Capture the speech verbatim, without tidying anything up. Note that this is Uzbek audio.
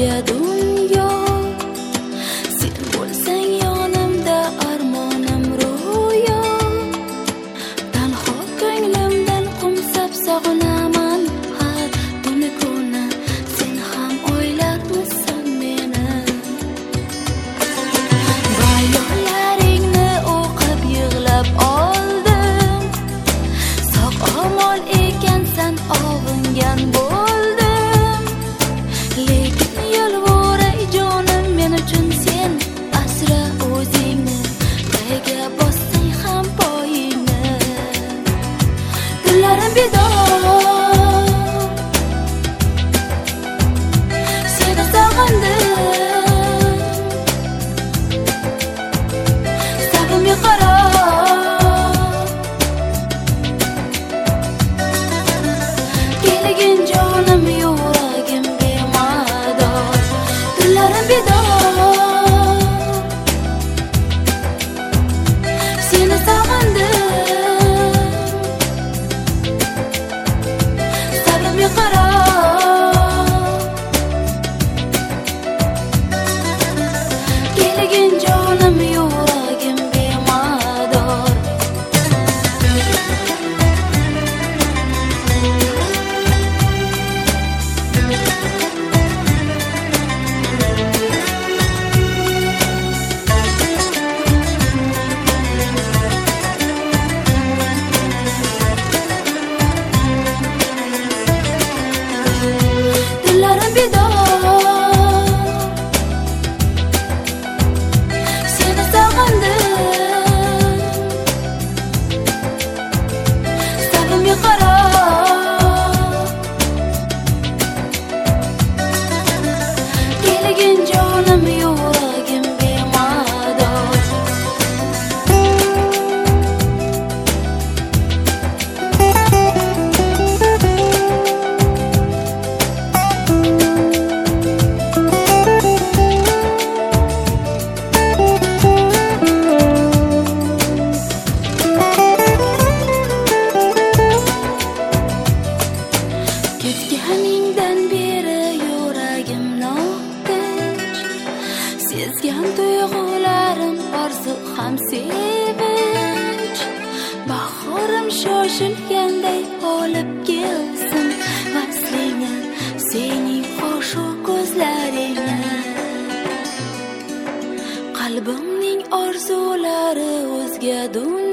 o'zga dunyo. Sen bo'lsang yonimda armonim ro'yo. Tanho ko'nglimdan qumsab sog'inaman har tuni kuni. Sen ham o'ylarmisan meni? Bayonlaringni o'qib yig'lab oldim. Sog' omon ekansan ovungan bo'ldim. Lekin yolvoray jonim men uchun sen asra o'zingni. Qayga bossang ham poyingni. Kunlarim bedor, seni sog'indim. Sabimga qarab keligin jonim yuragimga mador. Kunlarim bedor, seni sog'indim. Sabimga qarab keligin jonim yuragimga mador. Kunlarim bedor, seni sog'indim. Sabimga qarab keligin jonim yuragimga mador. Ketganingdan beri yuragim notinch. Sezgan tuyg'ularim orzu ham sevinch. Bahorim shoshilganday olib kelsin vaslingni, sening xoshu ko'zlaringni. Qalbimning orzulari o'zga dunyo.